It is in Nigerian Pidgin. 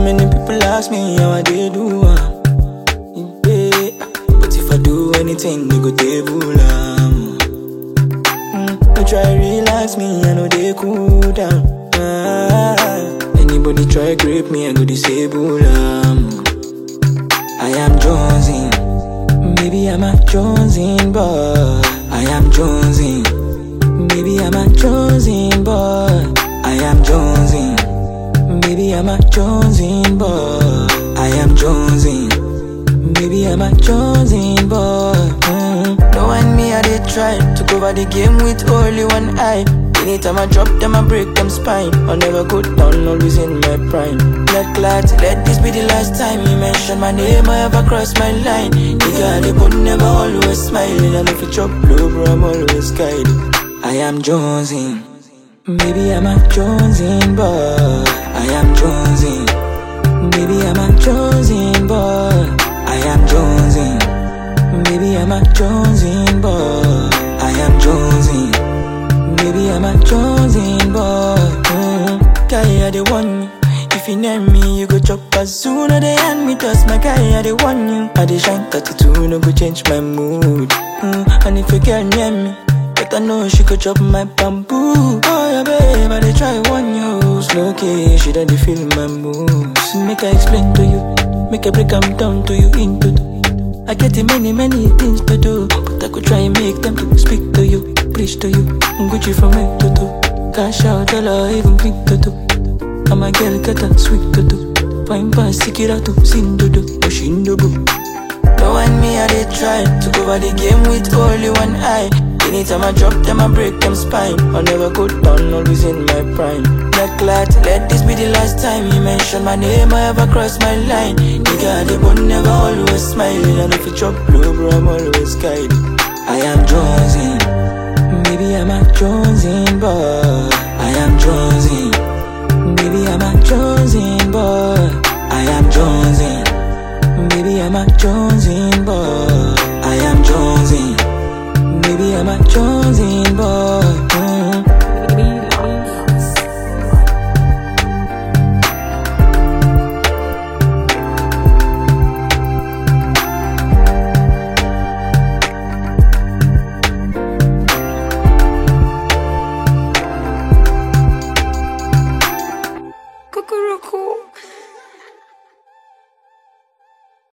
many people ask me how I dey do yeah. But if I do anything, they go table They try relax me, I know they cool down. Anybody try grip me, I go disable I am Jonesing, maybe I'm a Jonesing boy. I am Jonesing, maybe I'm a Jonesing boy. I am Jonesing, maybe I'm a Jonesing boy. I am Jonesing, maybe I'm a Jonesing boy. No one me, I did try to cover the game with only one eye. Anytime I drop them, I break them spine. I never go down, always in my prime. Blood clot, let this be the last time you mention my name, I ever cross my line. Nigga, they could never always smiling. And if you chop low, bro, I'm always guiding. I am Jonesing, maybe I'm a Jonesing boy. I am Jonesing, maybe I'm a Jonesing boy. I am Jonesing, maybe I'm a Jonesing boy. I am Jonesing, maybe I'm a Jonesing boy. Guy, I the one. If you name me, you go chop as soon as they hand me toss. My guy, I the one you. I the shine 32, no go change my mood. And if you girl near me, but I know she could chop my bamboo. Oh yeah, babe, I dey try one you. Slow key, she don't feel my moves. Make I explain to you, make I break them down to you into two. I get many things to do, but I could try and make them to speak to you, preach to you. Gucci from head to toe, cash out, dollar, even crypto too. I'm a girl, got a sweet to do. Fine pass, sick it out to sin to do, pushing the boo. No one me, I did try to cover the game with only one eye. Anytime I drop them, I break them spine. I never go down, always in my prime. Blood clot, let this be the last time you mention my name, I ever cross my line. Nigga, they would never always smiling. And if you chop low, bro, I'm always guiding. I am Jonesing, maybe I'm a Jonesing boy. I am Jonesing, maybe I'm a Jonesing boy. I am Jonesing, maybe I'm a Jonesing boy. I am Jonesing, maybe I'm a Jonesing boy. Cuckoo.